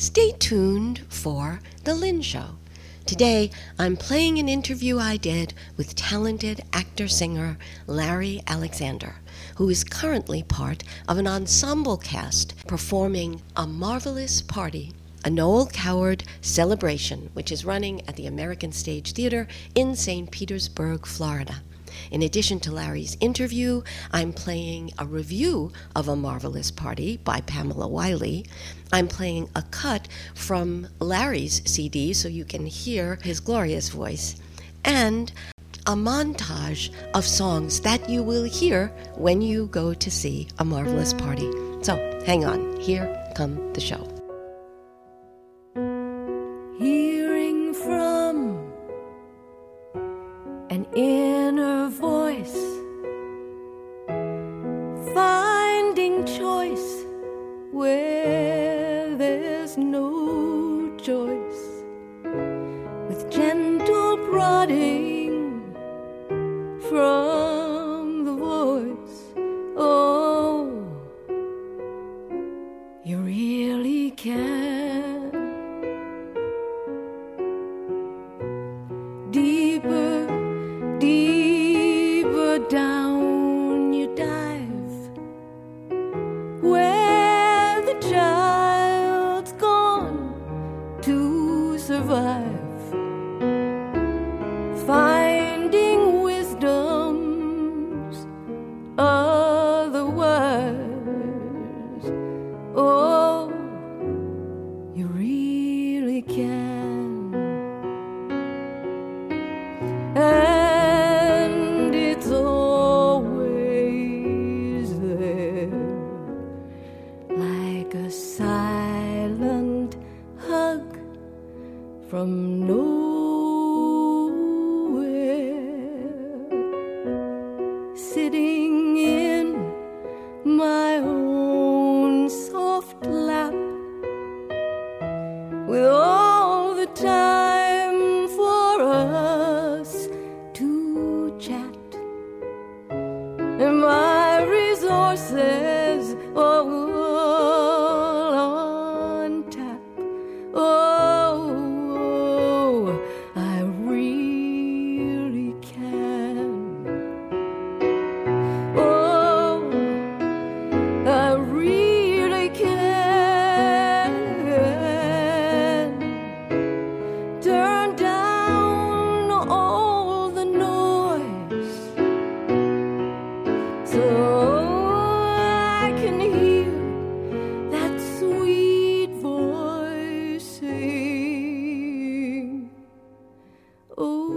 Stay tuned for The Lynn Show. Today, I'm playing an interview I did with talented actor-singer Larry Alexander, who is currently part of an ensemble cast performing A Marvelous Party, a Noel Coward celebration, which is running at the American Stage Theater in St. Petersburg, Florida. In addition to Larry's interview, I'm playing a review of A Marvelous Party by Pamela Wiley. I'm playing a cut from Larry's CD so you can hear his glorious voice, and a montage of songs that you will hear when you go to see A Marvelous Party. So hang on, here come the show. Hearing from an inner voice, finding choice where there's no choice, with gentle prodding from the voice. Oh, you really can. Deeper, deeper down you dive, where the child's gone to survive, finding wisdom's otherwise. Oh, you really can. And it's always there, like a silent hug from nowhere, sitting in my own soft lap, with all the time for us to chat, and my resources all on tap. Oh, I really can. Oh, I really can. Turn down all the noise so I can hear that sweet voice sing. Oh.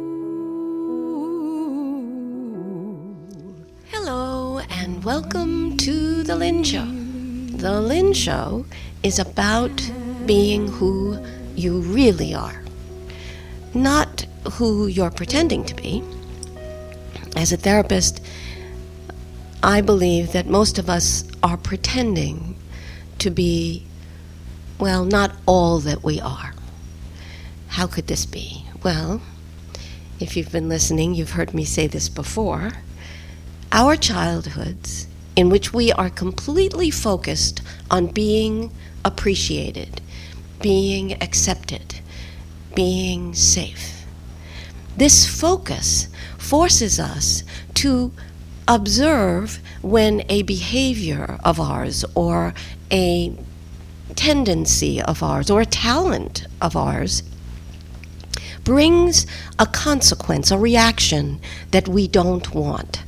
Hello, and welcome to The Lynn Show. The Lynn Show is about being who you really are, not who you're pretending to be. As a therapist, I believe that most of us are pretending to be, well, not all that we are. How could this be? Well, if you've been listening, you've heard me say this before. Our childhoods, in which we are completely focused on being appreciated, being accepted, being safe. This focus forces us to observe when a behavior of ours or a tendency of ours or a talent of ours brings a consequence, a reaction that we don't want.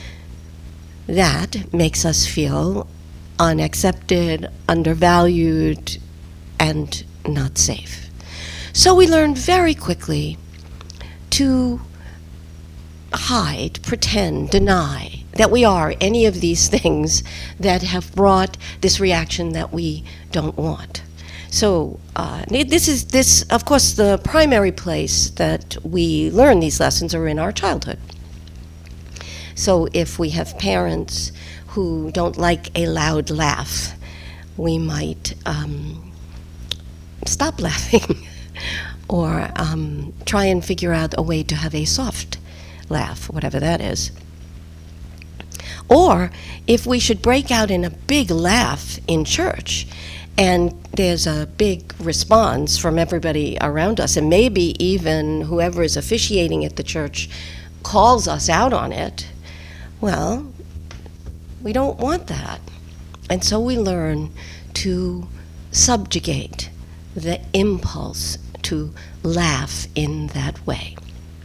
That makes us feel unaccepted, undervalued, and not safe. So we learn very quickly to hide, pretend, deny that we are any of these things that have brought this reaction that we don't want. So this, of course, the primary place that we learn these lessons are in our childhood. So if we have parents who don't like a loud laugh, we might stop laughing or try and figure out a way to have a soft laugh, whatever that is. Or if we should break out in a big laugh in church And there's a big response from everybody around us, and maybe even whoever is officiating at the church calls us out on it. Well, we don't want that. And so we learn to subjugate the impulse to laugh in that way.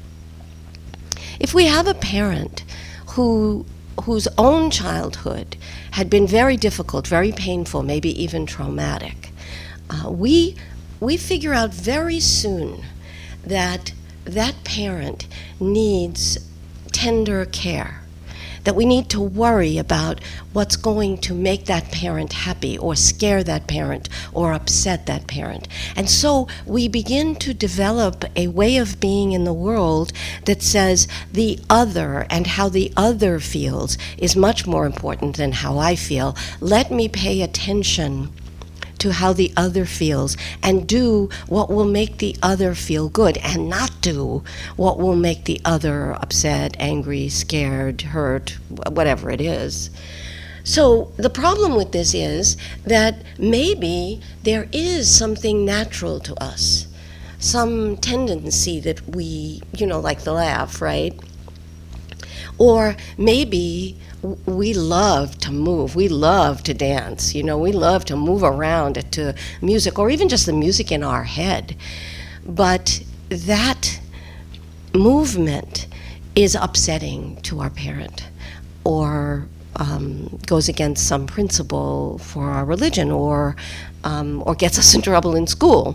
If we have a parent whose own childhood had been very difficult, very painful, maybe even traumatic, we figure out very soon that that parent needs tender care, that we need to worry about what's going to make that parent happy or scare that parent or upset that parent. And so we begin to develop a way of being in the world that says the other and how the other feels is much more important than how I feel. Let me pay attention to how the other feels and do what will make the other feel good and not do what will make the other upset, angry, scared, hurt, whatever it is. So the problem with this is that maybe there is something natural to us, some tendency that we, like the laugh, right? Or maybe we love to move, we love to dance, we love to move around to music or even just the music in our head. But that movement is upsetting to our parent or goes against some principle for our religion or gets us in trouble in school.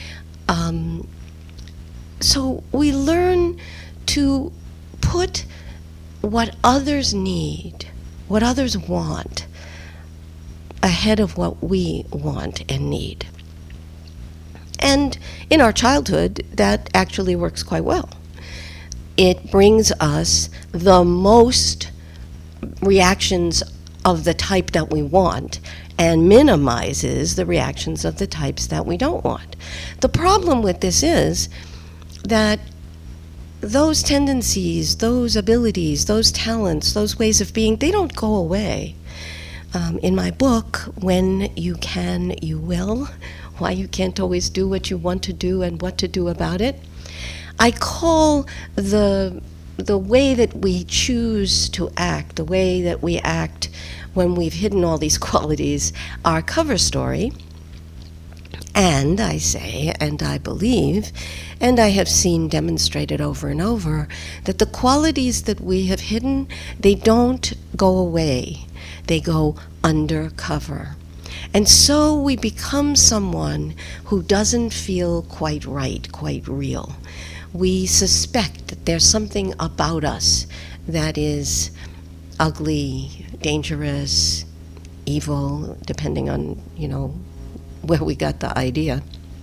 So we learn to put what others need, what others want, ahead of what we want and need. And in our childhood, that actually works quite well. It brings us the most reactions of the type that we want and minimizes the reactions of the types that we don't want. The problem with this is that those tendencies, those abilities, those talents, those ways of being, they don't go away. In my book, When You Can, You Will, Why You Can't Always Do What You Want to Do and What to Do About It, I call the way that we choose to act, the way that we act when we've hidden all these qualities, our cover story. And I say, and I believe, and I have seen demonstrated over and over, that the qualities that we have hidden, they don't go away. They go undercover. And so we become someone who doesn't feel quite right, quite real. We suspect that there's something about us that is ugly, dangerous, evil, depending on, where we got the idea.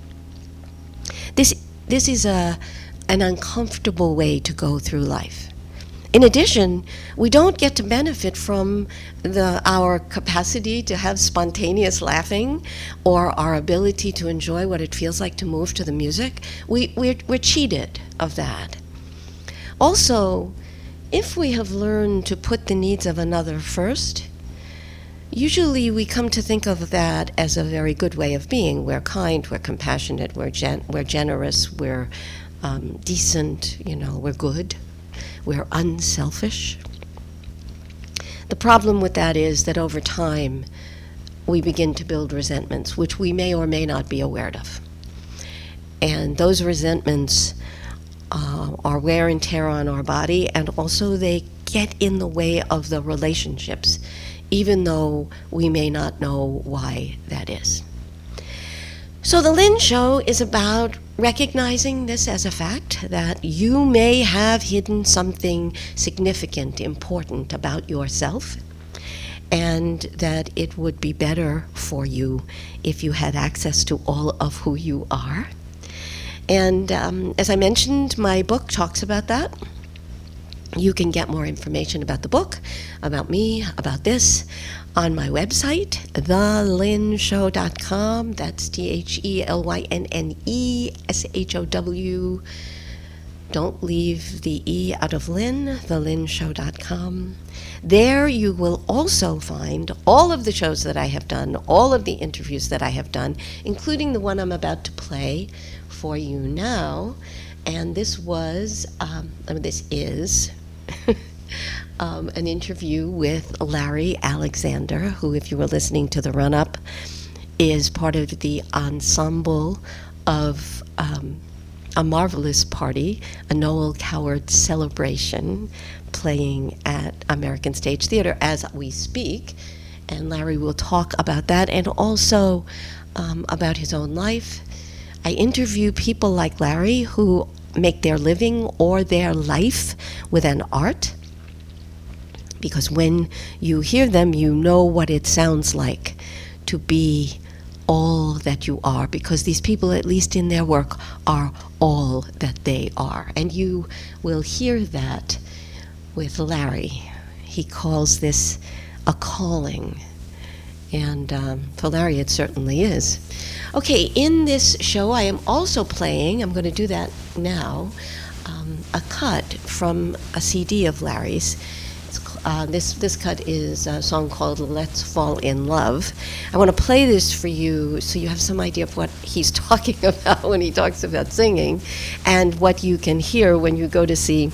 This is an uncomfortable way to go through life. In addition, we don't get to benefit from our capacity to have spontaneous laughing or our ability to enjoy what it feels like to move to the music. We're cheated of that. Also, if we have learned to put the needs of another first, usually we come to think of that as a very good way of being. We're kind, we're compassionate, we're generous, we're decent, we're good, we're unselfish. The problem with that is that over time we begin to build resentments, which we may or may not be aware of. And those resentments are wear and tear on our body, and also they get in the way of the relationships, even though we may not know why that is. So the Lynn Show is about recognizing this as a fact, that you may have hidden something significant, important about yourself, and that it would be better for you if you had access to all of who you are. And as I mentioned, my book talks about that. You can get more information about the book, about me, about this, on my website, thelynnshow.com. That's TheLynnEshow.com. Don't leave the E out of Lynn, thelynshow.com. There you will also find all of the shows that I have done, all of the interviews that I have done, including the one I'm about to play for you now. And this is an interview with Larry Alexander, who, if you were listening to the run-up, is part of the ensemble of A Marvelous Party, a Noel Coward celebration playing at American Stage Theater as we speak. And Larry will talk about that and also about his own life. I interview people like Larry who make their living or their life with an art, because when you hear them, you know what it sounds like to be all that you are, because these people, at least in their work, are all that they are. And you will hear that with Larry. He calls this a calling. And for Larry, it certainly is. Okay, in this show, I am also playing, I'm going to do that now, a cut from a CD of Larry's. This cut is a song called Let's Fall in Love. I want to play this for you so you have some idea of what he's talking about when he talks about singing, and what you can hear when you go to see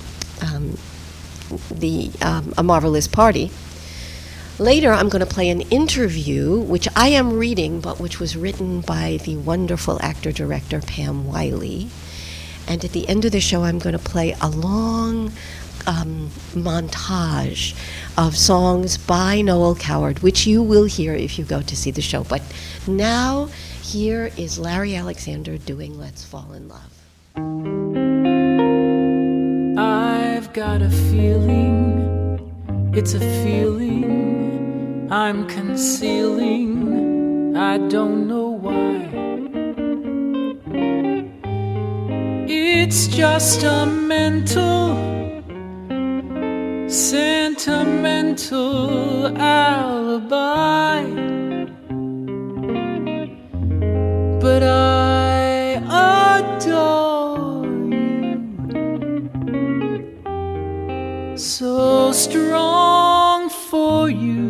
A Marvelous Party. Later, I'm going to play an interview, which I am reading, but which was written by the wonderful actor-director Pam Wiley. And at the end of the show, I'm going to play a long montage of songs by Noel Coward, which you will hear if you go to see the show. But now, here is Larry Alexander doing Let's Fall in Love. I've got a feeling, it's a feeling I'm concealing, I don't know why. It's just a mental, sentimental alibi, but I adore you, so strong for you.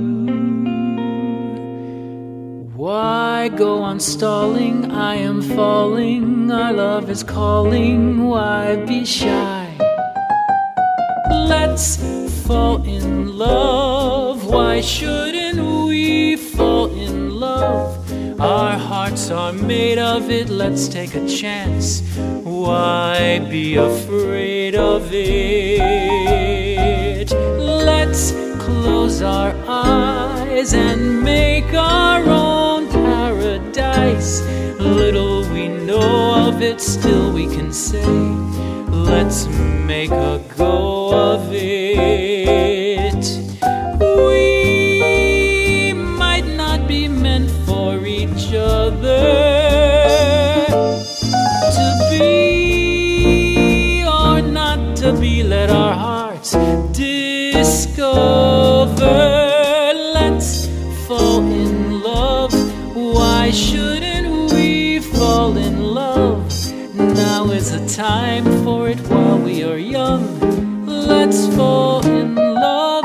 Why go on stalling? I am falling, our love is calling, why be shy? Let's fall in love. Why shouldn't we fall in love? Our hearts are made of it. Let's take a chance. Why be afraid of it? Let's close our eyes and make our own paradise. Little we know of it, still we can say, let's make a go of it. We might not be meant for each other to be or not to be. Let our hearts discover. Let's fall in love. Why shouldn't we fall in love? Now is the time for it while we are young. Let's fall in love.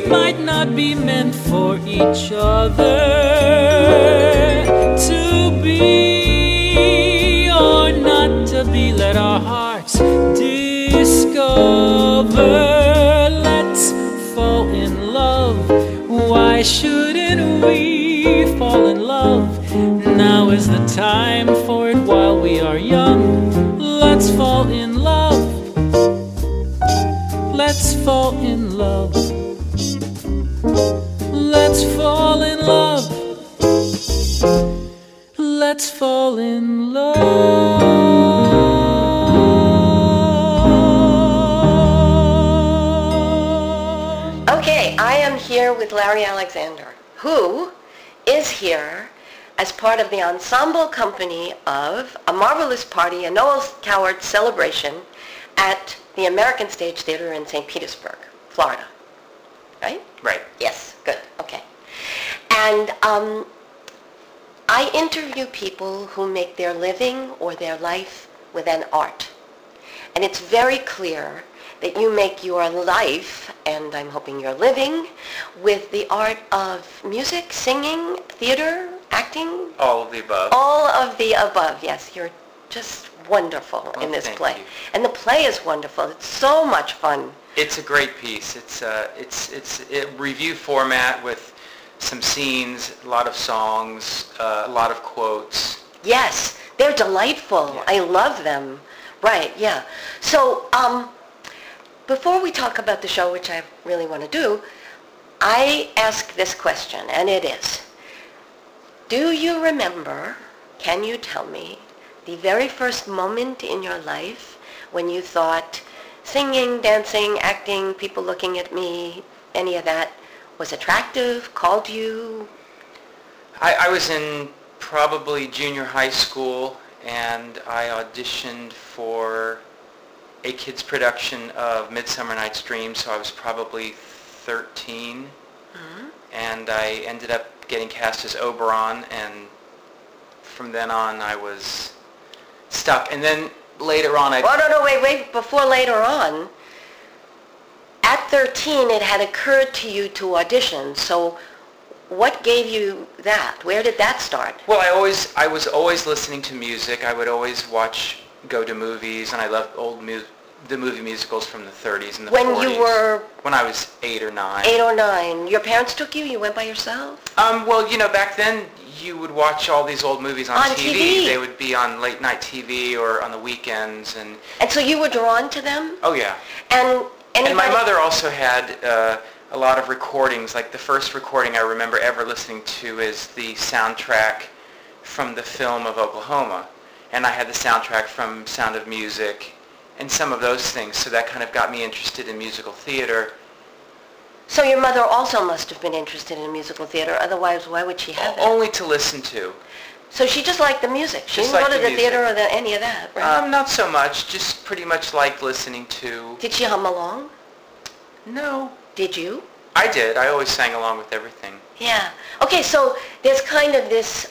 might not be meant for each other to be or not to be. Let our hearts discover. Let's fall in love. Why shouldn't we fall in love? Now is the time for it while we are young. Let's fall in love. Let's fall in love. Let's fall in love. Let's fall in love. Okay, I am here with Larry Alexander, who is here as part of the ensemble company of A Marvelous Party, a Noel Coward celebration at the American Stage Theater in St. Petersburg, Florida. Right? Right. Yes, good, okay. And I interview people who make their living or their life with an art. And it's very clear that you make your life, and I'm hoping your living, with the art of music, singing, theater, acting. All of the above. All of the above, yes. You're just wonderful in this thank play. you. And the play is wonderful. It's so much fun. It's a great piece. It's a review format with some scenes, a lot of songs, a lot of quotes. Yes, they're delightful. Yeah. I love them. Right, yeah. So, before we talk about the show, which I really want to do, I ask this question, and it is, do you remember, can you tell me, the very first moment in your life when you thought singing, dancing, acting, people looking at me, any of that was attractive, called you? I was in probably junior high school, and I auditioned for a kid's production of Midsummer Night's Dream, so I was probably 13. Mm-hmm. And I ended up getting cast as Oberon, and from then on I was stuck. And then later on I... Oh, no, wait, before later on, at 13 it had occurred to you to audition, so what gave you that? Where did that start? Well, I was always listening to music. I would always go to movies, and I loved the movie musicals from the 30s and the 40s. When you were... When I was 8 or 9. 8 or 9. Your parents took you? You went by yourself? Well, back then you would watch all these old movies on TV. They would be on late night TV or on the weekends, and so you were drawn to them? Oh yeah. And my mother also had a lot of recordings. Like the first recording I remember ever listening to is the soundtrack from the film of Oklahoma, and I had the soundtrack from Sound of Music and some of those things. So that kind of got me interested in musical theater. So your mother also must have been interested in musical theater, otherwise why would she have that? Only to listen to. So she just liked the music. She Just didn't liked go to the the music. theater or any of that, right? Not so much. Just pretty much liked listening to... Did she hum along? No. Did you? I did. I always sang along with everything. Yeah. Okay, so there's kind of this,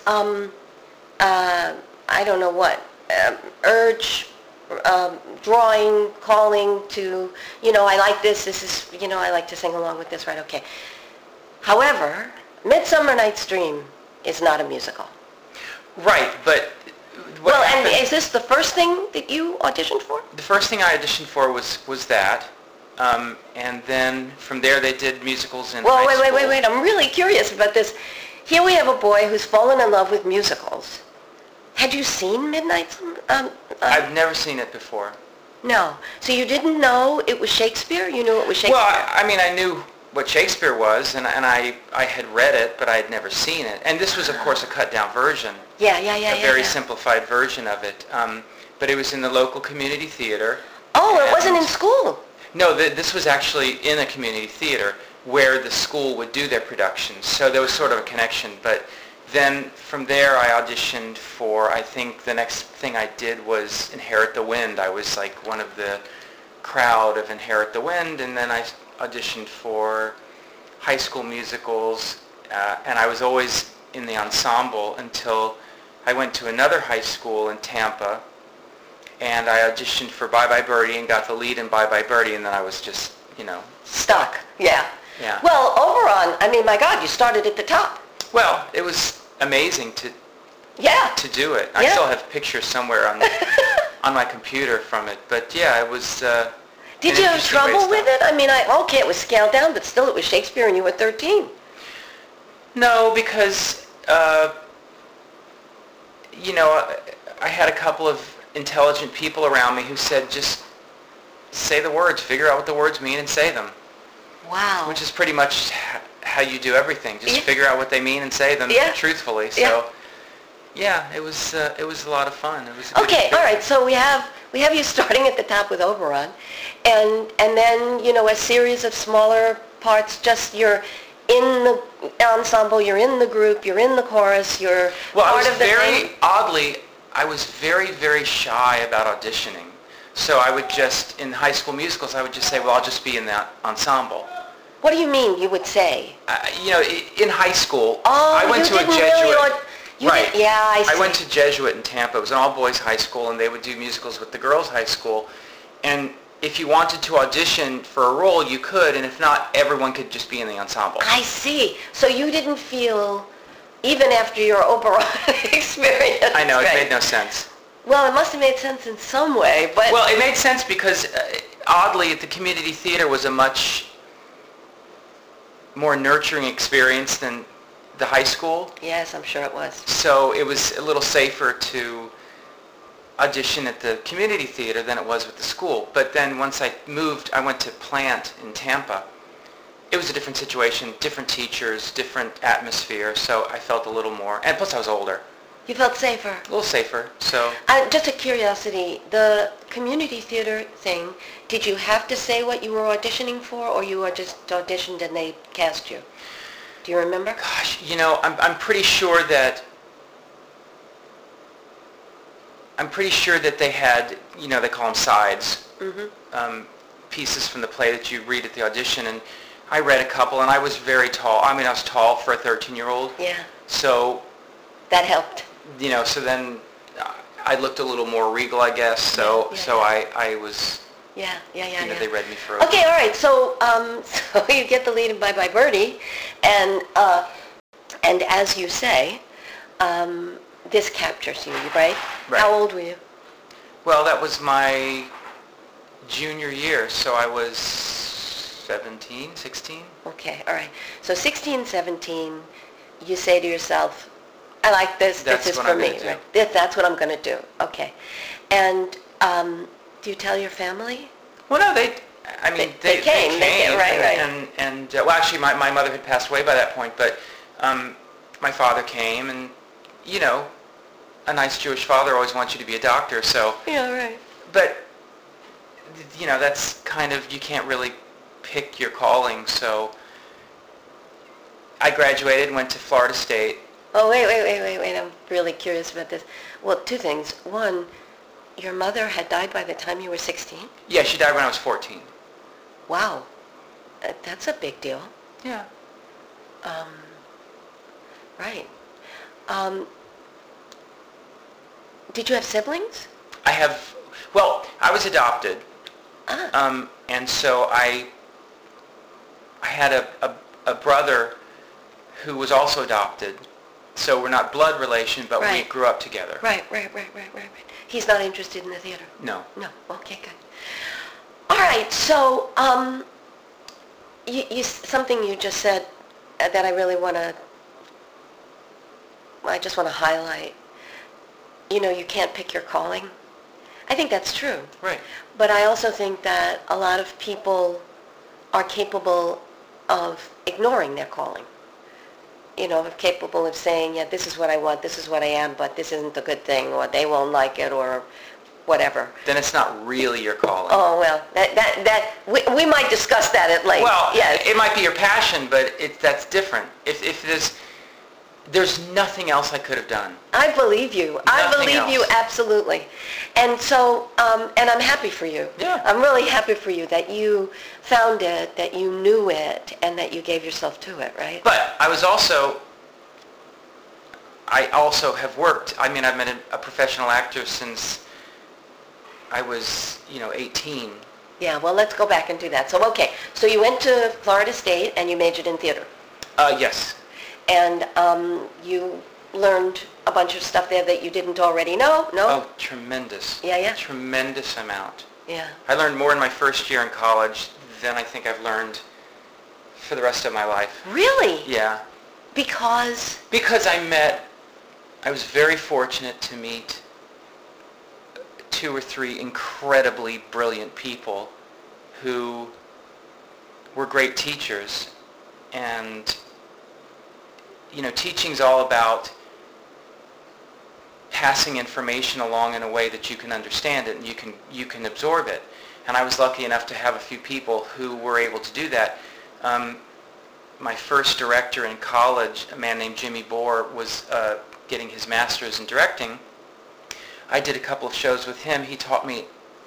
I don't know what, urge, drawing, calling to, I like this is, I like to sing along with this, right? Okay. However, Midsummer Night's Dream is not a musical. Right, but... Well, and is this the first thing that you auditioned for? The first thing I auditioned for was that. And then from there they did musicals in high school. Wait. I'm really curious about this. Here we have a boy who's fallen in love with musicals. Had you seen Midnight? I've never seen it before. No. So you didn't know it was Shakespeare? You knew it was Shakespeare? Well, I knew what Shakespeare was, and I had read it, but I had never seen it. And this was, of course, a cut-down version. Yeah. A very simplified version of it. But it was in the local community theater. Oh, it wasn't in school? No, this was actually in a community theater where the school would do their productions. So there was sort of a connection. But then from there I auditioned for, I think the next thing I did was Inherit the Wind. I was like one of the crowd of Inherit the Wind, and then I auditioned for high school musicals, and I was always in the ensemble until I went to another high school in Tampa, and I auditioned for Bye Bye Birdie and got the lead in Bye Bye Birdie, and then I was just, Stuck, yeah. Yeah. Well, Oberon, I mean, my God, you started at the top. Well, it was amazing Yeah. to do it. I Yeah. still have pictures somewhere on my computer from it. But yeah, it was. Did an you have interesting way to trouble with start. it? I mean, okay, it was scaled down, but still it was Shakespeare and you were 13. No, because I had a couple of intelligent people around me who said, just say the words, figure out what the words mean, and say them. Wow. Which is pretty much how you do everything. Just Yeah. figure out what they mean and say them Yeah. truthfully. Yeah. So, yeah, it was a lot of fun. It was a good Okay, all right. experience. So we have you starting at the top with Oberon, and then a series of smaller parts. Just you're in the ensemble, you're in the group, you're in the chorus, you're Well, part of the oddly, I was very, very shy about auditioning. So I would just, in high school musicals, I would just say, well, I'll just be in that ensemble. What do you mean? You would say? In high school, Oh, I went you to a didn't Jesuit. really. Right. Yeah, I see. I went to Jesuit in Tampa. It was an all-boys high school, and they would do musicals with the girls' high school. And if you wanted to audition for a role, you could, and if not, everyone could just be in the ensemble. I see. So you didn't feel, even after your Oberon experience. I know, it right? made no sense. Well, it must have made sense in some way, but... Well, it made sense because, oddly, the community theater was a much more nurturing experience than the high school. Yes, I'm sure it was. So it was a little safer to audition at the community theater than it was with the school. But then once I moved, I went to Plant in Tampa. It was a different situation, different teachers, different atmosphere, so I felt a little more, and plus I was older, You felt safer. a little safer, so. Just a curiosity, the community theater thing, did you have to say what you were auditioning for, or you were just auditioned and they cast you? Do you remember? Gosh, I'm pretty sure that they had, they call them sides, pieces from the play that you read at the audition, and I read a couple, and I was very tall. I mean, I was tall for a 13-year-old. Yeah, So, that helped. so then I looked a little more regal, I guess. So, Yeah, so yeah. I was, Yeah. they read me for a... Okay, all right. So, so you get the lead in Bye Bye Birdie, and as you say, this captures you, right? Right. How old were you? Well, that was my junior year, so I was 17, 16. Okay, all right. So 16, 17, you say to yourself, I like this. That's this is what for I'm me. gonna do. Right? That's what I'm going to do. Okay. And do you tell your family? Well, no, they came. Right. And well, actually, my mother had passed away by that point, but my father came, and a nice Jewish father always wants you to be a doctor, so. Yeah, right. But that's kind of, you can't really pick your calling, so I graduated, went to Florida State. Oh, wait. I'm really curious about this. Well, two things. One, your mother had died by the time you were 16? Yeah, she died when I was 14. Wow. That's a big deal. Yeah. Right. Did you have siblings? I was adopted. Ah. And so I had a brother who was also adopted. So we're not blood relation, but we Right. grew up together. Right. He's not interested in the theater? No. No. Okay, good. All right. So, something you just said that I just want to highlight. You can't pick your calling. I think that's true. Right. But I also think that a lot of people are capable of ignoring their calling. Capable of saying, yeah, this is what I want, this is what I am, but this isn't a good thing, or they won't like it, or whatever. Then it's not really your calling. Oh, well, we might discuss that at length. Well, yes. it might be your passion, but that's different. If there's nothing else I could have done. I believe you. I Nothing believe you else. absolutely. And so, and I'm happy for you. Yeah. I'm really happy for you that you found it, that you knew it, and that you gave yourself to it, right? But I also have worked. I mean, I've been a professional actor since I was, 18. Yeah, well, let's go back and do that. So, okay, so you went to Florida State and you majored in theater. Yes. And you learned a bunch of stuff there that you didn't already know, no? Oh, tremendous. Yeah, yeah. Tremendous amount. Yeah. I learned more in my first year in college than I think I've learned for the rest of my life. Really? Yeah. Because? Because I was very fortunate to meet 2 or 3 incredibly brilliant people who were great teachers. And, you know, teaching's all about passing information along in a way that you can understand it and you can absorb it. And I was lucky enough to have a few people who were able to do that. My first director in college, a man named Jimmy Bohr, was getting his master's in directing. I did a couple of shows with him. He taught me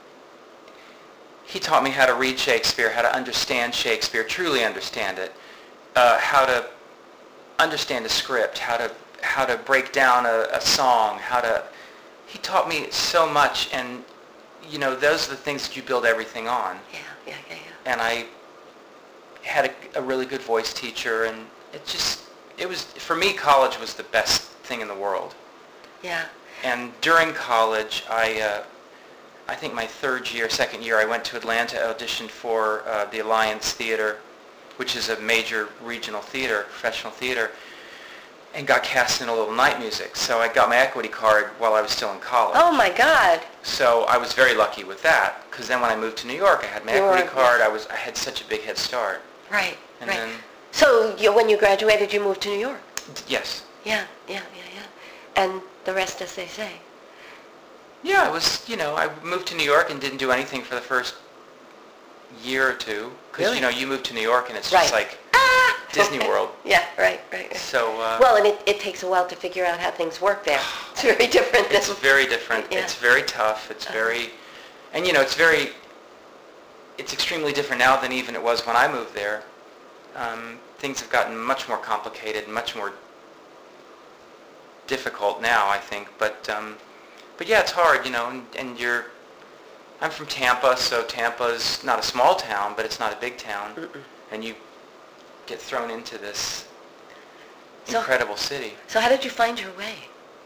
how to read Shakespeare, how to understand Shakespeare, truly understand it, how to understand a script, how to break down a song, he taught me so much, and you know, those are the things that you build everything on. Yeah. And I had a really good voice teacher, and it was, for me, college was the best thing in the world. Yeah. And during college, I think my second year, I went to Atlanta, auditioned for the Alliance Theater, which is a major regional theater, professional theater, and got cast in a little night music. So I got my equity card while I was still in college. Oh my God. So I was very lucky with that, because then when I moved to New York, I had my equity card. I had such a big head start. Right. And right. then, so when you graduated, you moved to New York. Yes. Yeah. And the rest, as they say. Yeah, it was, you know, I moved to New York and didn't do anything for the first year or two. Because, Really? you know, you move to New York and it's Right. just like Disney World. Yeah, right. So, Well, and it takes a while to figure out how things work there. It's very different than... it's very different. Yeah. It's very tough. It's very, and you know, it's extremely different now than even it was when I moved there. Things have gotten much more complicated, much more difficult now, I think. But yeah, it's hard, you know, and I'm from Tampa, so Tampa's not a small town, but it's not a big town. Mm-mm. And you get thrown into this So- incredible city. So how did you find your way?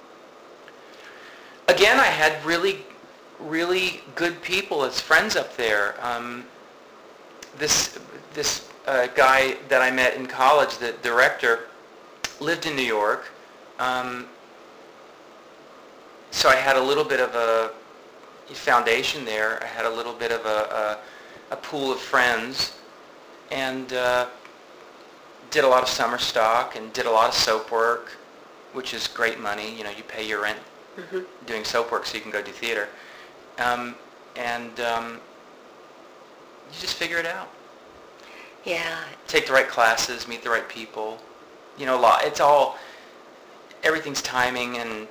Again, I had really, really good people as friends up there. This guy that I met in college, the director, lived in New York. So I had a little bit of a foundation there. I had a little bit of a pool of friends, and did a lot of summer stock and did a lot of soap work, which is great money. You know, you pay your rent doing soap work so you can go do theater. You just figure it out. Yeah. Take the right classes, meet the right people. You know, everything's timing and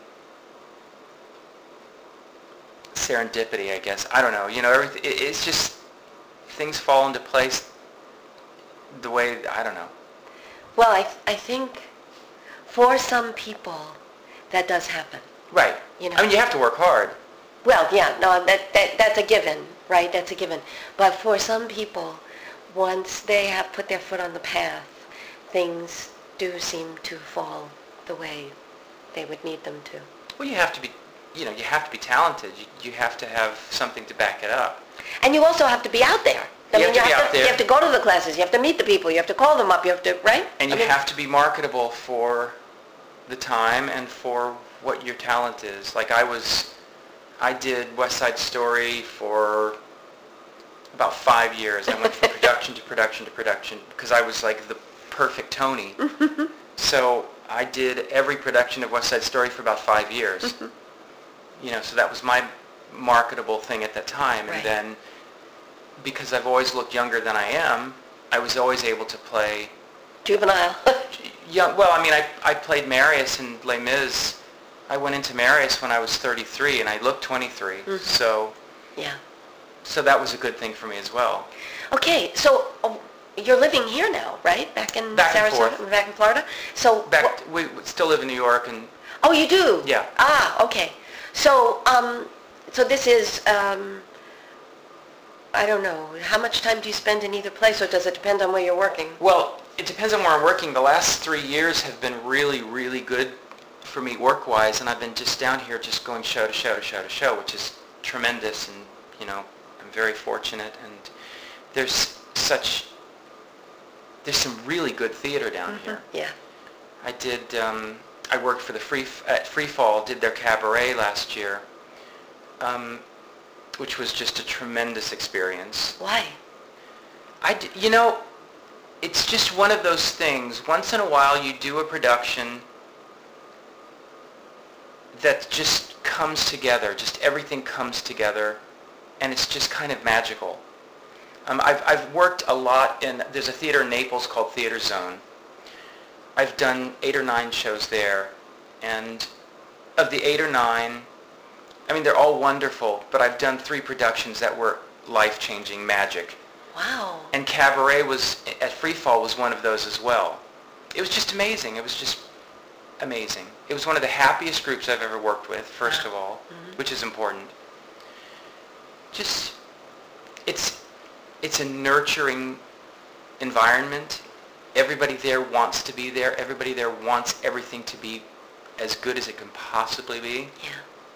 serendipity, I guess. I don't know. You know, it's just, things fall into place the way, I don't know. Well, I think for some people that does happen. Right. You know. I mean, you have to work hard. Well, yeah, no, that's a given, right? That's a given. But for some people, once they have put their foot on the path, things do seem to fall the way they would need them to. Well, you have to be talented. You have to have something to back it up. And you also have to be out there. You have to be out there. You have to go to the classes. You have to meet the people. You have to call them up. You have to, right? And you have to be marketable for the time and for what your talent is. Like I did West Side Story for about 5 years. I went from production to production to production because I was like the perfect Tony. So I did every production of West Side Story for about 5 years. You know, so that was my marketable thing at that time. Right. And then because I've always looked younger than I am, I was always able to play Juvenile. young. Well, I mean, I played Marius in Les Mis. I went into Marius when I was 33, and I looked 23. So Yeah. so that was a good thing for me as well. Okay, so you're living here now, right? Back in Back and Sarasota, forth. back in Florida. So We still live in New York, and oh, you do? Yeah. Ah, okay. So so this is I don't know, how much time do you spend in either place, or does it depend on where you're working? Well, it depends on where I'm working. The last 3 years have been really, really good for me work-wise, and I've been just down here just going show to show to show to show, which is tremendous, and, you know, I'm very fortunate, and there's some really good theater down here. Yeah. I worked for at Free Fall, did their cabaret last year, which was just a tremendous experience. Why? You know, it's just one of those things. Once in a while you do a production that just comes together, just everything comes together, and it's just kind of magical. I've worked a lot there's a theater in Naples called Theater Zone. I've done 8 or 9 shows there, and of the 8 or 9, I mean, they're all wonderful, but I've done 3 productions that were life-changing magic. Wow. And Cabaret at Free Fall was one of those as well. It was just amazing. It was just amazing. It was one of the happiest groups I've ever worked with, first of all, which is important. Just, it's a nurturing environment. Everybody there wants to be there. Everybody there wants everything to be as good as it can possibly be. Yeah.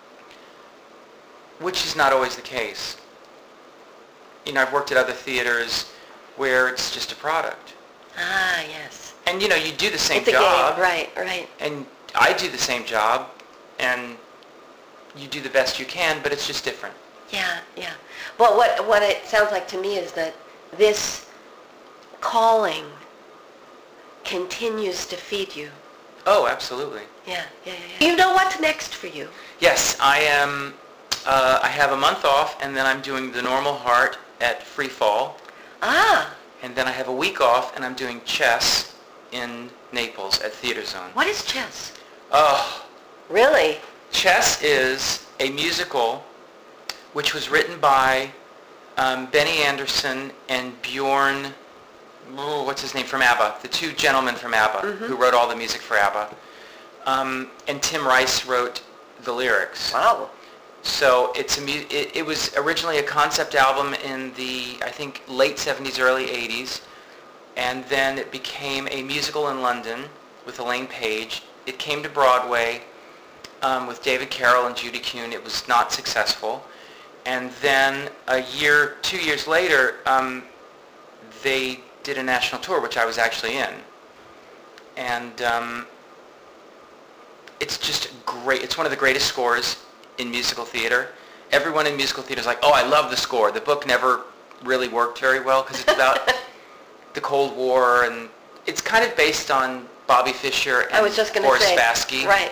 Which is not always the case. You know, I've worked at other theaters where it's just a product. Ah, yes. And, you know, you do the same It's a job. game, right. And I do the same job, and you do the best you can, but it's just different. Yeah. Well, what it sounds like to me is that this calling continues to feed you. Oh, absolutely. Yeah. You know what's next for you? Yes, I am. I have a month off, and then I'm doing The Normal Heart at Free Fall. Ah. And then I have a week off, and I'm doing Chess in Naples at Theater Zone. What is Chess? Oh. Really? Chess is a musical which was written by Benny Andersson and Bjorn, what's his name, from ABBA, the 2 gentlemen from ABBA who wrote all the music for ABBA. And Tim Rice wrote the lyrics. Wow. So it was originally a concept album in the, I think, late 70s, early 80s, and then it became a musical in London with Elaine Page. It came to Broadway with David Carroll and Judy Kuhn. It was not successful. And then 2 years later, they did a national tour, which I was actually in. And it's just great. It's one of the greatest scores in musical theater. Everyone in musical theater is like, oh, I love the score. The book never really worked very well because it's about the Cold War, and it's kind of based on Bobby Fischer and I was just Horace say, Spassky. Right.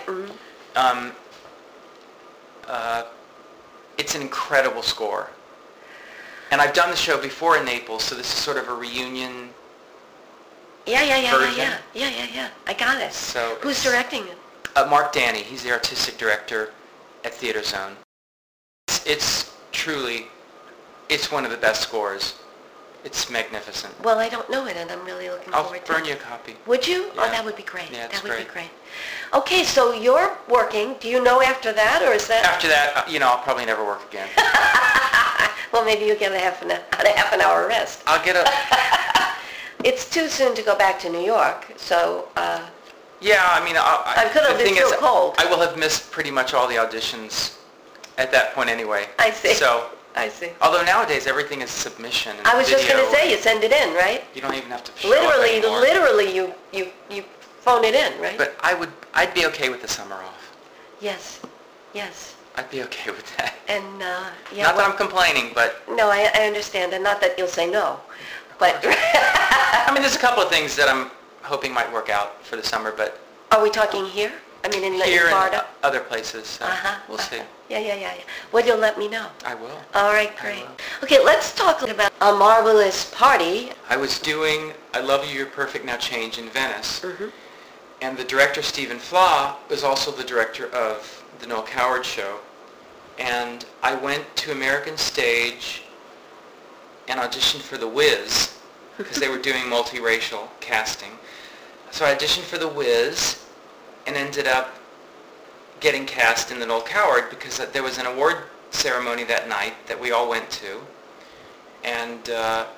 It's an incredible score. And I've done the show before in Naples, so this is sort of a reunion version. Yeah. I got it. So who's directing it? Mark Danny. He's the artistic director at Theater Zone. It's truly, it's one of the best scores. It's magnificent. Well, I don't know it, and I'm really looking I'll forward to burn it. you a copy. Would you? Yeah. Oh, that would be great. Yeah, that would great. be great. Okay, so you're working. Do you know after that, or is that? After that, you know, I'll probably never work again. Well, maybe you get a half an hour rest. I'll get a... It's too soon to go back to New York, so. Yeah, I mean, the thing is, cold. I will have missed pretty much all the auditions at that point anyway. I see. So, I see. although nowadays everything is submission. And I was just video, going to say, you send it in, right? You don't even have to show up anymore. Literally, you phone it in, right? But I'd be okay with the summer off. Yes. I'd be okay with that. And yeah. Not that I'm complaining, but no, I understand, and not that you'll say no, but. I mean, there's a couple of things that I'm hoping might work out for the summer, but Are we talking here? I mean, in here Florida? and other places. So we'll see. Yeah. Well, you'll let me know. I will. All right, I great. will. Okay, let's talk about A Marvelous Party. I was doing I Love You, You're Perfect, Now Change in Venice. And the director, Stephen Flaw, was also the director of The Noel Coward Show. And I went to American Stage and auditioned for The Wiz, because they were doing multiracial casting. So I auditioned for The Wiz and ended up getting cast in The Noel Coward because there was an award ceremony that night that we all went to. and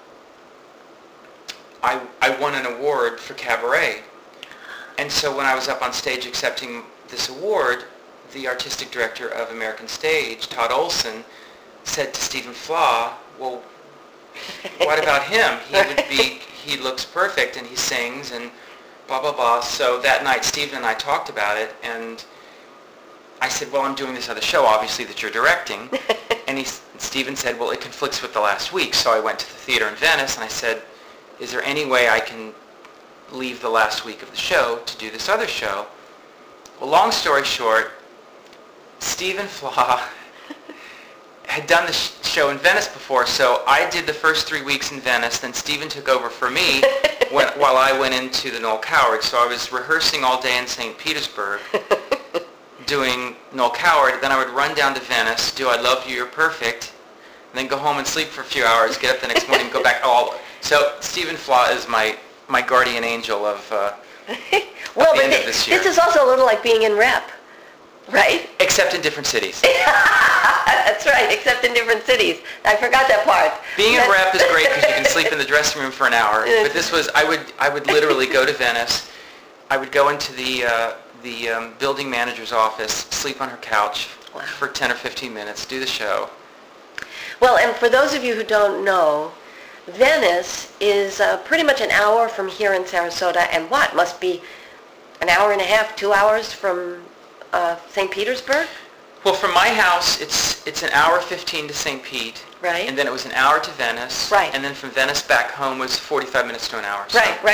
I won an award for cabaret. And so when I was up on stage accepting this award, the artistic director of American Stage, Todd Olson, said to Stephen Flaw, well, what about him? He looks perfect and he sings and blah, blah, blah. So that night, Stephen and I talked about it, and I said, well, I'm doing this other show, obviously, that you're directing. And Stephen said, well, it conflicts with the last week. So I went to the theater in Venice, and I said, is there any way I can leave the last week of the show to do this other show? Well, long story short, Stephen Flaw had done the show in Venice before, so I did the first 3 weeks in Venice, then Stephen took over for me while I went into the Noel Coward. So I was rehearsing all day in St. Petersburg, doing Noel Coward, then I would run down to Venice, do I Love You, You're Perfect, and then go home and sleep for a few hours, get up the next morning and go back. So Stephen Flaw is my guardian angel of well, the end of this year. This is also a little like being in rep, right? Except in different cities. That's right, except in different cities. I forgot that part. Being in rep is great because you can sleep in the dressing room for an hour. But this was, I would literally go to Venice. I would go into the building manager's office, sleep on her couch for 10 or 15 minutes, do the show. Well, and for those of you who don't know, Venice is pretty much an hour from here in Sarasota, and must be an hour and a half, 2 hours from St. Petersburg? Well, from my house, it's an hour 15 to St. Pete. Right. And then it was an hour to Venice. Right. And then from Venice back home was 45 minutes to an hour. So Right.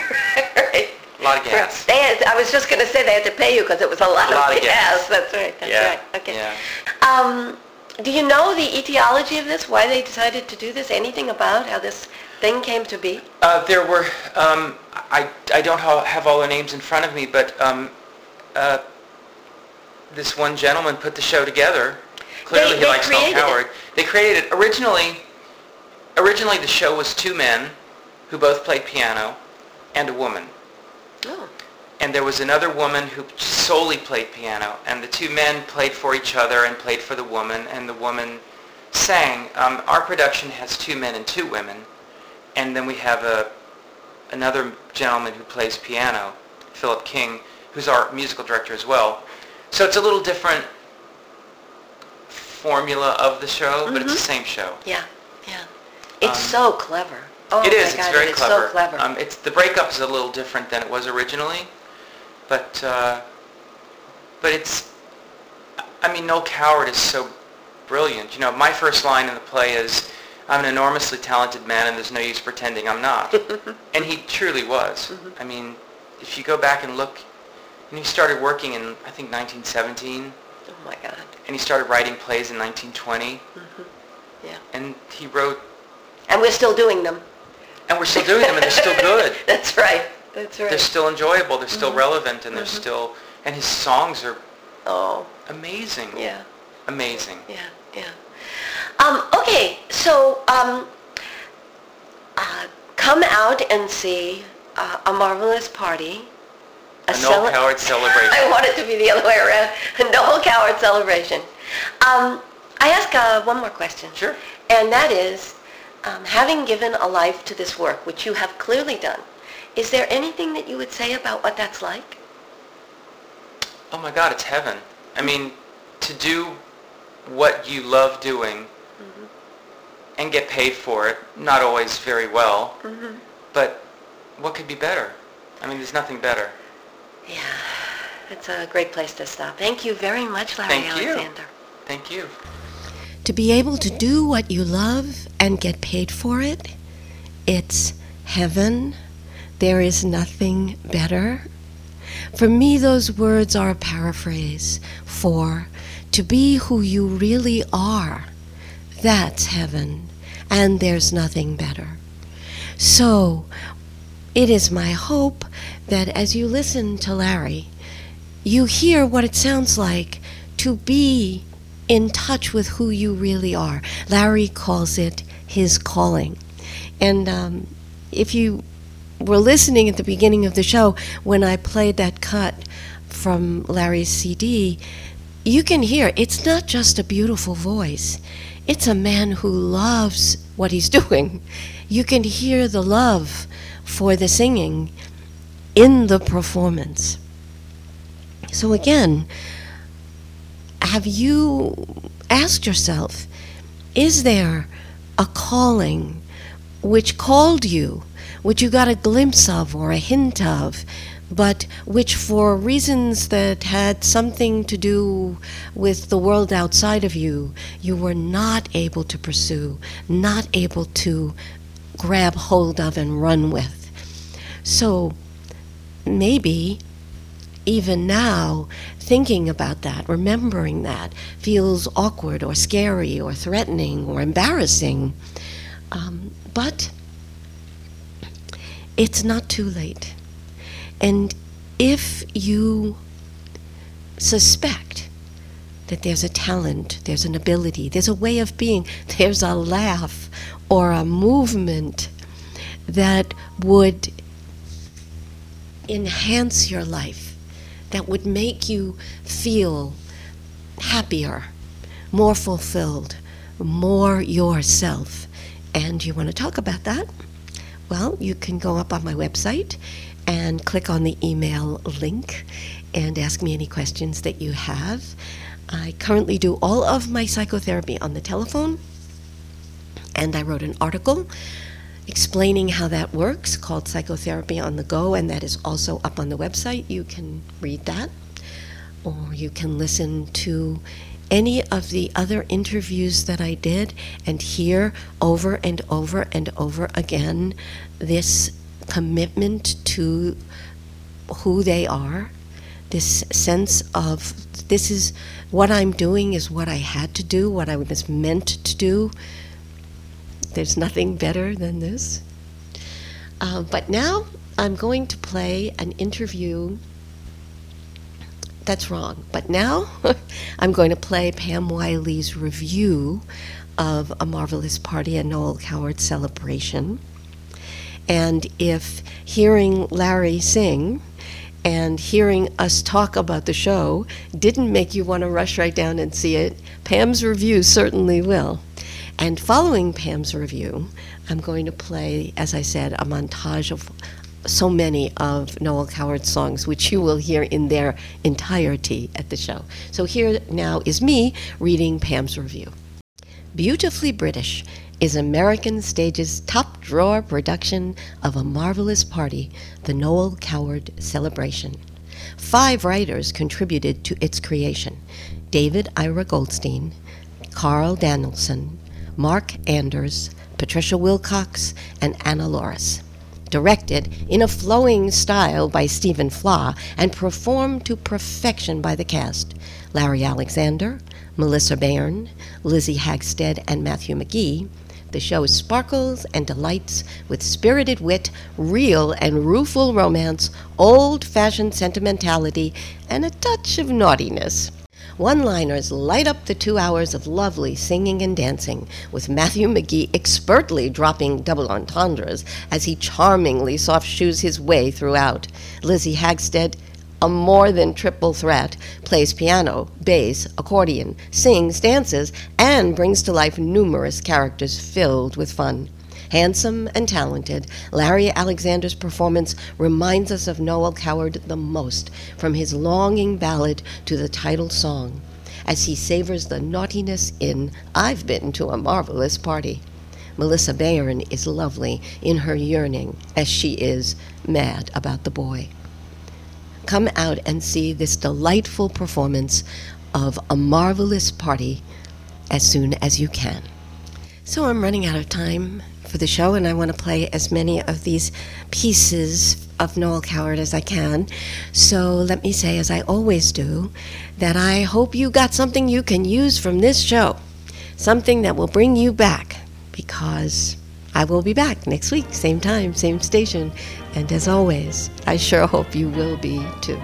a lot of gas. I was just going to say they had to pay you because it was a lot of gas. That's right. That's right. Okay. Yeah. Do you know the etiology of this? Why they decided to do this? Anything about how this thing came to be? There were, I don't have all their names in front of me, but this one gentleman put the show together. Clearly he likes Noel Coward. They created it. Originally the show was two men who both played piano and a woman. Oh. And there was another woman who solely played piano, and the two men played for each other and played for the woman, and the woman sang. Our production has two men and two women, and then we have another gentleman who plays piano, Philip King, who's our musical director as well. So it's a little different formula of the show, but it's the same show. Yeah. It's so clever. Oh, it is. My God, it's very clever. So clever. The breakup is a little different than it was originally, but it's. I mean, Noel Coward is so brilliant. You know, my first line in the play is, "I'm an enormously talented man, and there's no use pretending I'm not." And he truly was. I mean, if you go back and look, and he started working in I think 1917. Oh my God. And he started writing plays in 1920. Yeah. And he wrote. And we're still doing them. And we're still doing them, and they're still good. That's right. That's right. They're still enjoyable. They're still relevant, and they're still. And his songs are amazing. Yeah. Amazing. Yeah. Okay, so come out and see A Marvelous Party. A Noel Coward celebration. I want it to be the other way around. A Noel Coward celebration. I ask one more question. Sure. And that is, having given a life to this work, which you have clearly done, is there anything that you would say about what that's like? Oh my God, it's heaven. I mean, to do what you love doing and get paid for it, not always very well, but what could be better? I mean, there's nothing better. Yeah, it's a great place to stop. Thank you very much, Larry Alexander. Thank you. To be able to do what you love and get paid for it, it's heaven. There is nothing better. For me, those words are a paraphrase for to be who you really are. That's heaven, and there's nothing better. So, it is my hope that as you listen to Larry, you hear what it sounds like to be in touch with who you really are. Larry calls it his calling. And if you were listening at the beginning of the show, when I played that cut from Larry's CD, you can hear it's not just a beautiful voice. It's a man who loves what he's doing. You can hear the love for the singing in the performance. So again, have you asked yourself, is there a calling which called you, which you got a glimpse of or a hint of, but which for reasons that had something to do with the world outside of you, you were not able to pursue, not able to grab hold of and run with? So maybe even now, thinking about that, remembering that, feels awkward or scary or threatening or embarrassing. But it's not too late. And if you suspect that there's a talent, there's an ability, there's a way of being, there's a laugh or a movement that would enhance your life, that would make you feel happier, more fulfilled, more yourself, and you want to talk about that, well, you can go up on my website and click on the email link and ask me any questions that you have. I currently do all of my psychotherapy on the telephone, and I wrote an article explaining how that works called Psychotherapy on the Go, and that is also up on the website. You can read that, or you can listen to any of the other interviews that I did and hear over and over and over again this commitment to who they are, this sense of this is what I'm doing is what I had to do, what I was meant to do. There's nothing better than this. But now I'm going to play an interview. That's wrong. But now I'm going to play Pam Wiley's review of A Marvelous Party, a Noel Coward celebration. And if hearing Larry sing and hearing us talk about the show didn't make you want to rush right down and see it, Pam's review certainly will. And following Pam's review, I'm going to play, as I said, a montage of so many of Noel Coward's songs, which you will hear in their entirety at the show. So here now is me reading Pam's review. Beautifully British is American Stage's top-drawer production of A Marvelous Party, the Noel Coward celebration. 5 writers contributed to its creation: David Ira Goldstein, Carl Danielson, Mark Anders, Patricia Wilcox, and Anna Loris. Directed in a flowing style by Stephen Flaw and performed to perfection by the cast: Larry Alexander, Melissa Bairn, Lizzie Hagstead, and Matthew McGee. The show sparkles and delights with spirited wit, real and rueful romance, old-fashioned sentimentality, and a touch of naughtiness. One-liners light up the 2 hours of lovely singing and dancing, with Matthew McGee expertly dropping double entendres as he charmingly soft-shoes his way throughout. Lizzie Hagstead, a more than triple threat, plays piano, bass, accordion, sings, dances, and brings to life numerous characters filled with fun. Handsome and talented, Larry Alexander's performance reminds us of Noel Coward the most, from his longing ballad to the title song, as he savors the naughtiness in I've Been to a Marvelous Party. Melissa Bairn is lovely in her yearning, as she is mad about the boy. Come out and see this delightful performance of A Marvelous Party as soon as you can. So I'm running out of time for the show, and I want to play as many of these pieces of Noel Coward as I can. So let me say, as I always do, that I hope you got something you can use from this show, something that will bring you back, because I will be back next week, same time, same station, and as always, I sure hope you will be too.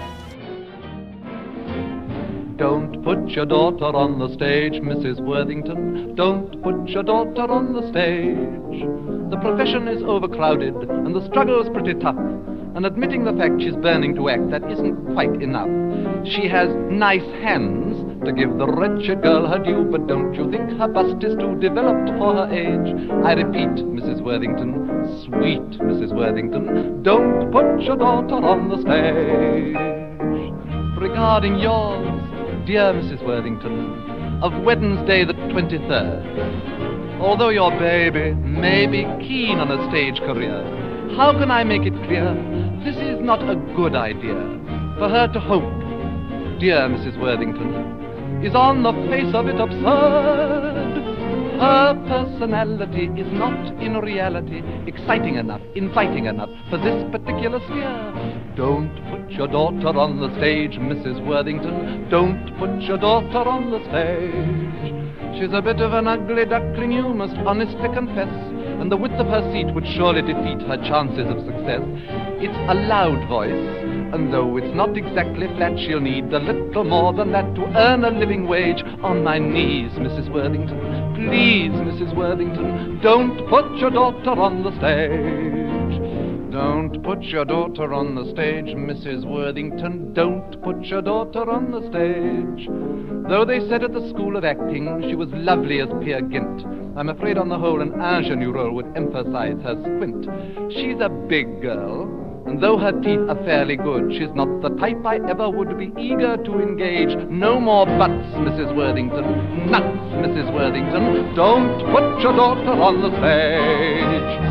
Don't put your daughter on the stage, Mrs. Worthington. Don't put your daughter on the stage. The profession is overcrowded and the struggle's pretty tough. And admitting the fact she's burning to act, that isn't quite enough. She has nice hands, to give the wretched girl her due, but don't you think her bust is too developed for her age? I repeat, Mrs. Worthington, sweet Mrs. Worthington, don't put your daughter on the stage. Regarding yours, dear Mrs. Worthington, of Wednesday the 23rd, although your baby may be keen on a stage career, how can I make it clear this is not a good idea for her to hope? Dear Mrs. Worthington, is on the face of it absurd. Her personality is not in reality exciting enough, inviting enough for this particular sphere. Don't put your daughter on the stage, Mrs. Worthington. Don't put your daughter on the stage. She's a bit of an ugly duckling, you must honestly confess, and the width of her seat would surely defeat her chances of success. It's a loud voice, and though it's not exactly flat, she'll need a little more than that to earn a living wage. On my knees, Mrs. Worthington, please, Mrs. Worthington, don't put your daughter on the stage. Don't put your daughter on the stage, Mrs. Worthington, don't put your daughter on the stage. Though they said at the School of Acting she was lovely as Peer Gynt, I'm afraid on the whole an ingenue role would emphasize her squint. She's a big girl, and though her teeth are fairly good, she's not the type I ever would be eager to engage. No more buts, Mrs. Worthington, nuts, Mrs. Worthington, don't put your daughter on the stage.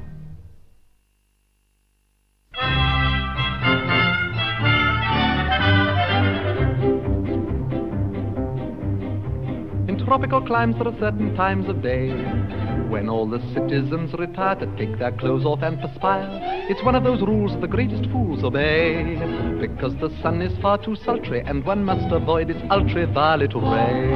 In tropical climes there are certain times of day when all the citizens retire to take their clothes off and perspire. It's one of those rules the greatest fools obey, because the sun is far too sultry and one must avoid its ultraviolet ray.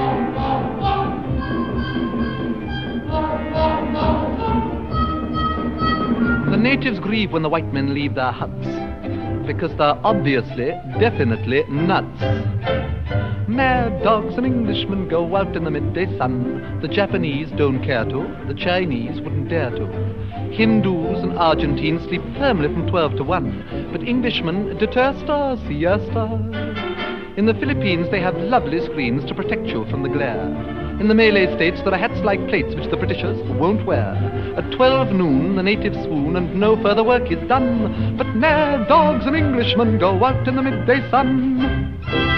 The natives grieve when the white men leave their huts, because they're obviously, definitely nuts. Mad dogs and Englishmen go out in the midday sun. The Japanese don't care to, the Chinese wouldn't dare to. Hindus and Argentines sleep firmly from 12 to 1, but Englishmen deter stars, siesta. In the Philippines they have lovely screens to protect you from the glare. In the Malay states there are hats like plates which the Britishers won't wear. At 12 noon the natives swoon and no further work is done, but mad dogs and Englishmen go out in the midday sun.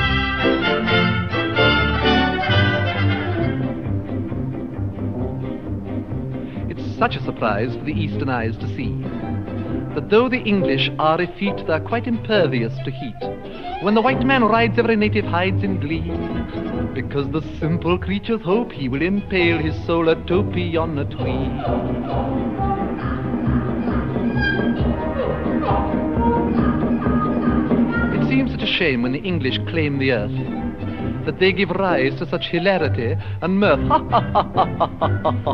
It's such a surprise for the eastern eyes to see that though the English are effete, they're quite impervious to heat. When the white man rides, every native hides in glee, because the simple creatures hope he will impale his solar topee on a tree. It seems such a shame when the English claim the earth, that they give rise to such hilarity and mirth. Ha ha ha ha ha ha ha.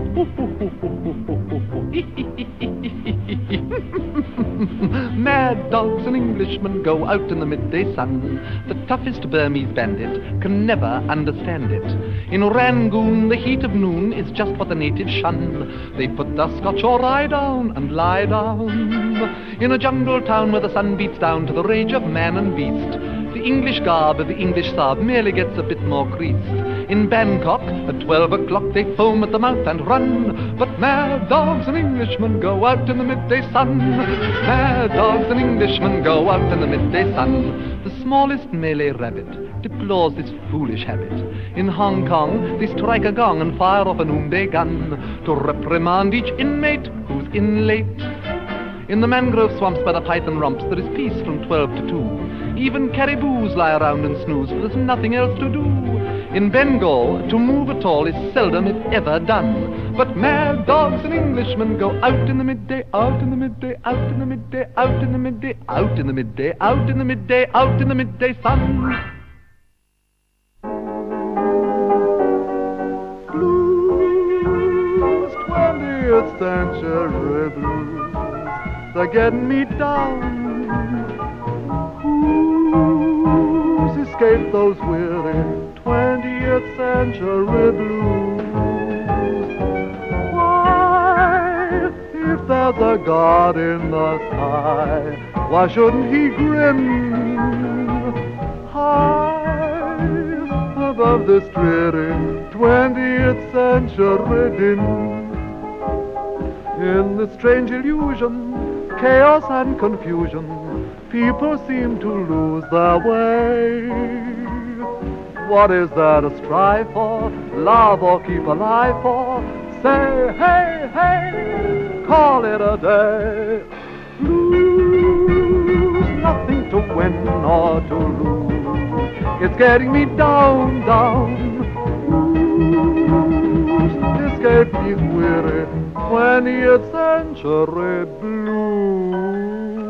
Mad dogs and Englishmen go out in the midday sun. The toughest Burmese bandit can never understand it. In Rangoon, the heat of noon is just what the natives shun. They put their Scotch or rye down and lie down. In a jungle town where the sun beats down to the rage of man and beast, the English garb of the English Sab merely gets a bit more creased. In Bangkok, at 12 o'clock they foam at the mouth and run, but mad dogs and Englishmen go out in the midday sun. Mad dogs and Englishmen go out in the midday sun. The smallest Malay rabbit deplores this foolish habit. In Hong Kong, they strike a gong and fire off a noonday gun to reprimand each inmate who's in late. In the mangrove swamps by the python romps, there is peace from 12 to 2. Even caribous lie around and snooze, for there's nothing else to do. In Bengal, to move at all is seldom if ever done. But mad dogs and Englishmen go out in the midday, out in the midday, out in the midday, out in the midday, out in the midday, out in the midday, out in the midday sun. Blues, 20th century blues, they're getting me down. Who's escaped those weary 20th century blues? Why, if there's a God in the sky, why shouldn't he grin high above this dreary 20th century din. In this strange illusion, chaos and confusion, people seem to lose their way. What is there to strive for, love or keep alive for? Say, hey, hey, call it a day. Lose, nothing to win or to lose. It's getting me down, down. Lose, escape these weary 20th century blues.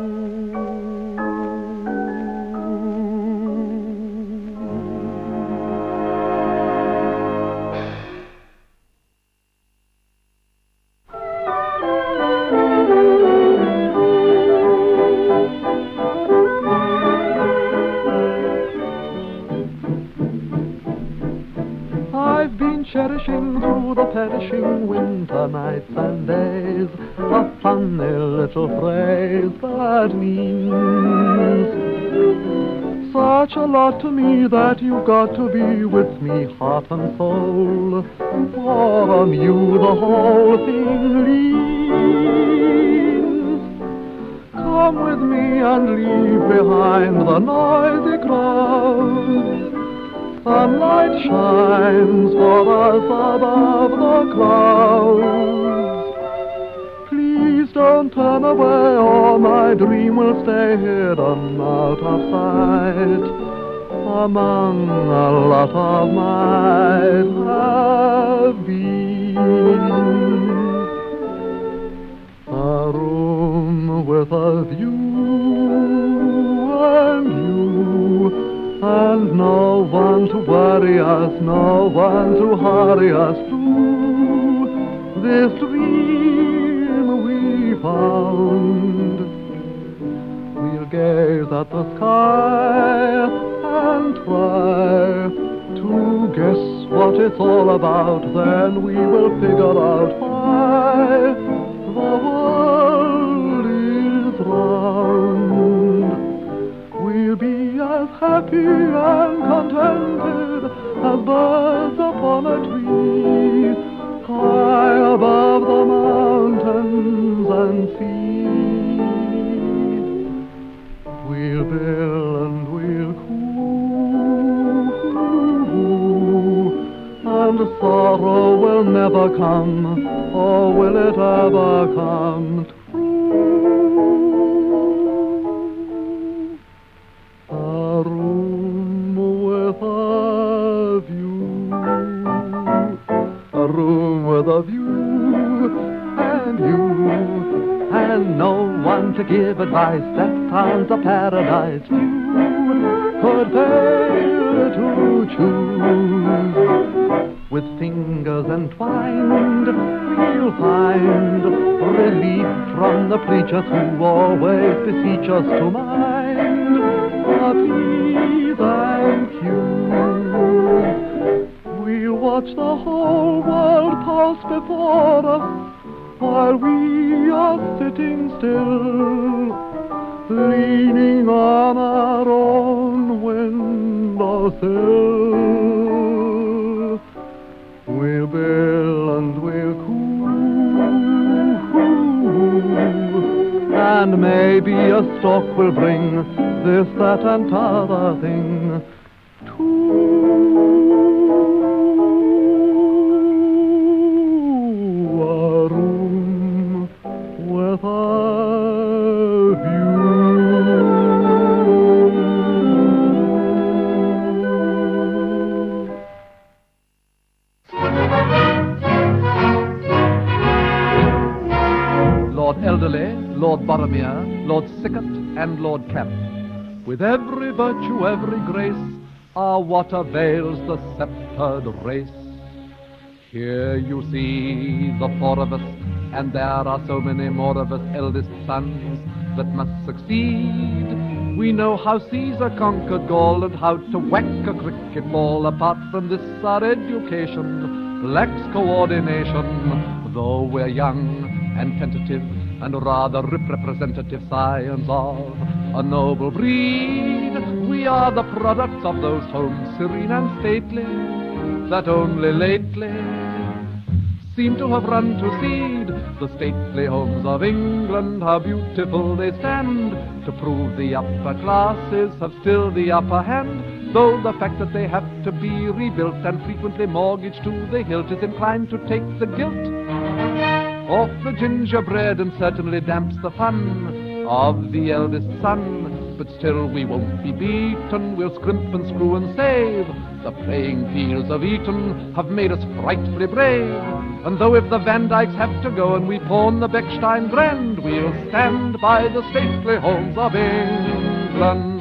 Cherishing through the perishing winter nights and days a funny little phrase that means such a lot to me that you've got to be with me heart and soul. For on you the whole thing leans. Come with me and leave behind the noisy crowd. Sunlight shines for us above the clouds. Please don't turn away or my dream will stay hidden out of sight among a lot of might have been. A room with a view and you, and no one to worry us, no one to hurry us through this dream we found. We'll gaze at the sky and try to guess what it's all about, then we will figure out why the world is round. We'll be as happy and contented as birds upon a tree, high above the mountains and sea. We'll bill and we'll coo, and sorrow will never come, or will it ever come true? A room with a view, a room with a view, and you, and no one to give advice. That town's a paradise you could fail to choose. With fingers entwined, we'll find relief from the preachers who always beseech us to mind. Please and you. We'll watch the whole world pass before us while we are sitting still, leaning on our own windowsill. We'll bill and we'll coo, and maybe a stork will bring this, that, and t'other thing too. A room with a view. Lord Elderly, Lord Boromir, Lord Sickert, and Lord Clamp. With every virtue, every grace, ah, what avails the sceptred race? Here you see the four of us, and there are so many more of us eldest sons that must succeed. We know how Caesar conquered Gaul and how to whack a cricket ball. Apart from this, our education lacks coordination. Though we're young and tentative and rather representative scions of a noble breed, we We are the products of those homes serene and stately that only lately seem to have run to seed. The stately homes of England, how beautiful they stand, to prove the upper classes have still the upper hand, though the fact that they have to be rebuilt and frequently mortgaged to the hilt is inclined to take the guilt off the gingerbread and certainly damps the fun of the eldest son. But still we won't be beaten, we'll scrimp and screw and save. The playing fields of Eton have made us frightfully brave, and though if the Van Dykes have to go and we pawn the Bechstein Grand, we'll stand by the stately homes of England.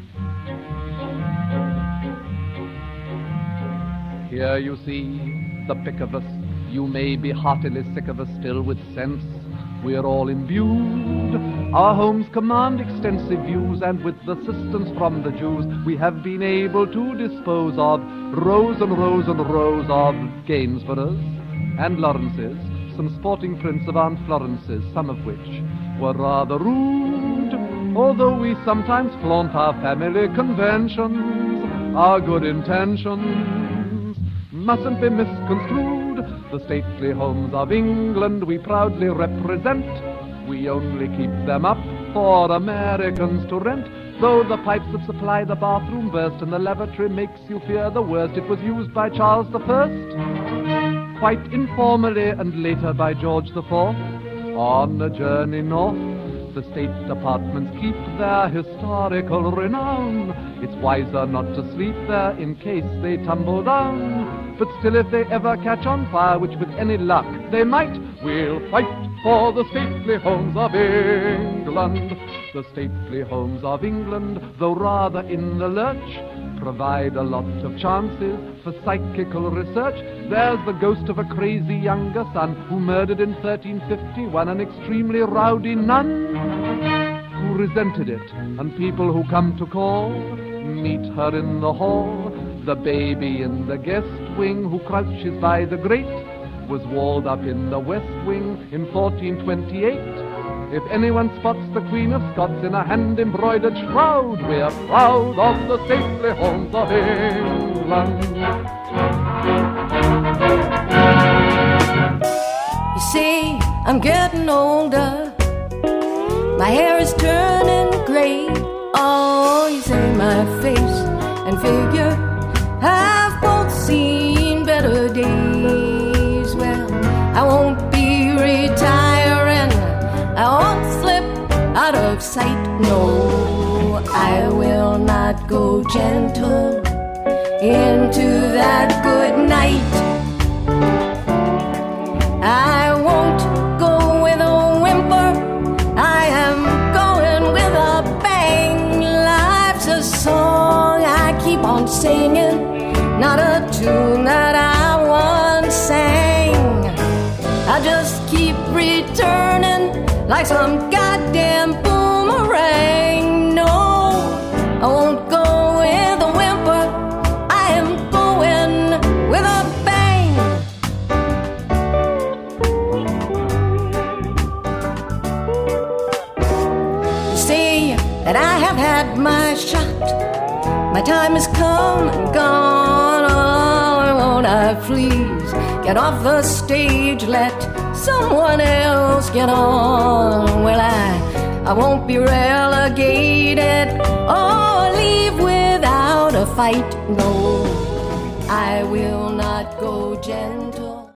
Here you see the pick of us. You may be heartily sick of us, still with sense we're all imbued. Our homes command extensive views, and with assistance from the Jews we have been able to dispose of rows and rows and rows of Gainsboroughs and Lawrences, some sporting prints of Aunt Florence's, some of which were rather rude, although we sometimes flaunt our family conventions. Our good intentions mustn't be misconstrued. The stately homes of England we proudly represent. We only keep them up for Americans to rent. Though the pipes that supply the bathroom burst and the lavatory makes you fear the worst, it was used by Charles I, quite informally, and later by George IV. On a journey north, the state departments keep their historical renown. It's wiser not to sleep there in case they tumble down. But still, if they ever catch on fire, which with any luck they might, we'll fight for the stately homes of England. The stately homes of England, though rather in the lurch, provide a lot of chances for psychical research. There's the ghost of a crazy younger son who murdered in 1351 an extremely rowdy nun who resented it, and people who come to call meet her in the hall. The baby in the guest wing who crouches by the grate was walled up in the west wing in 1428. If anyone spots the Queen of Scots in a hand-embroidered shroud, we're proud of the stately homes of England. You see, I'm getting older, my hair is turning gray. Oh, you say my face and figure have both seen better days. Well, I won't be retiring, I won't slip out of sight. No, I will not go gentle into that good night. I won't go with a whimper, I am going with a bang. Life's a song I keep on singing, not a tune that I once sang. I just keep returning like some goddamn boomerang. No, I won't go with a whimper, I am going with a bang. You see that I have had my shot, my time has come and gone. Oh, won't I please get off the stage, let someone else get on? Well, I won't be relegated or leave without a fight. No, I will not go gentle